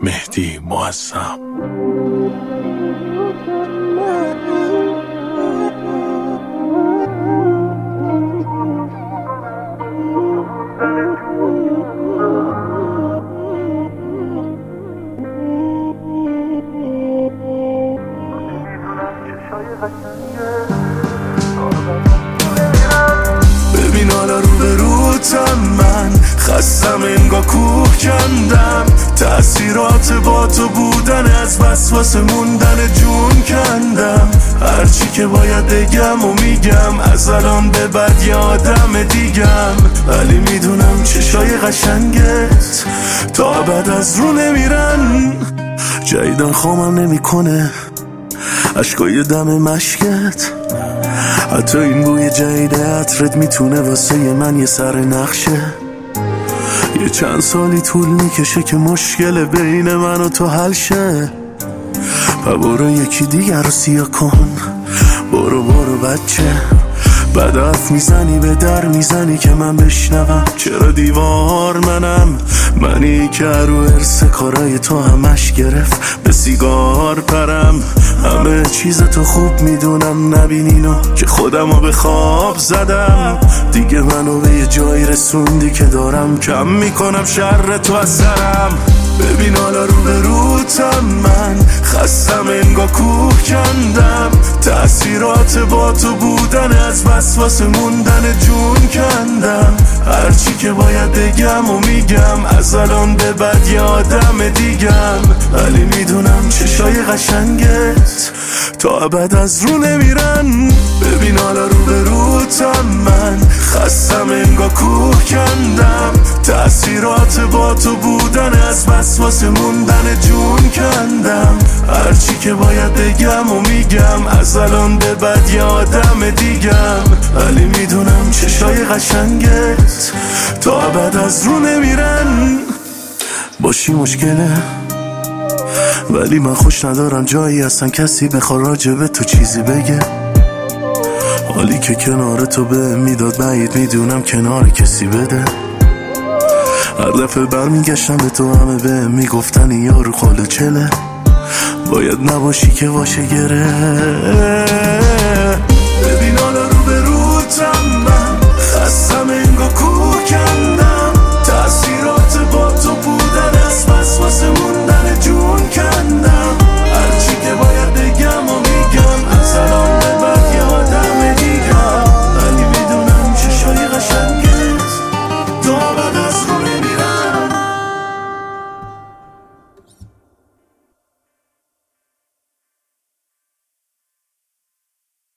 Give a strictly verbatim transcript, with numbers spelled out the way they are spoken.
مهدی معظم. ببین حالا رو به روتم، من خستم انگار کوه کندم. تأثیرات با تو بودن از وسواس موندن جون کندم. هرچی که باید بگم و میگم، از الان به بعد یادم دیگم. ولی میدونم چشای قشنگت تا بعد از رو نمیرن. جدیدن خوامم نمیکنه اشکای دم مشکت. حتی این بوی جدید عطرت میتونه واسه من یه سر نقشه. یه چند سالی طول میکشه که مشکل بین من و تو حل شه. و برو یکی دیگر رو سیاه کن، برو برو بچه. بعد حرف میزنی به در میزنی که من بشنوم. چرا دیوار منم، منی که رو ارث کارای تو همش گرفت به سیگار پرم. همه چیز تو خوب میدونم، نبینینو که خودمو به خواب زدم. دیگه منو به یه جایی رسوندی که دارم کم میکنم شر تو از سرم. ببین حالا رو به روتم، من خستم انگار کوه کندم. تأثیرات با تو بودن از وسواس موندن جون کندم. هرچی که باید بگم و میگم، از الان به بعد یادم دیگم. ولی میدونم چشای قشنگت تا ابد از رو نمیرن. ببین حالا رو به روتم، من خستم انگار کوه کندم. تأثیرات با تو بودن از وسواس موندن جون کندم. هرچی که باید بگم و میگم، از الان به بعد یادم دیگم. ولی میدونم چشای قشنگت تا ابد از رو نمیرن. باشی مشکله، ولی من خوش ندارم جایی هستن کسی بخواد راجبه تو چیزی بگه. حالی که کنار تو به میداد بعید میدونم کنار کسی بده. هر دفعه برمیگشتم به تو همه به میگفتن یارو خاله چله. باید نباشی که باشه گره.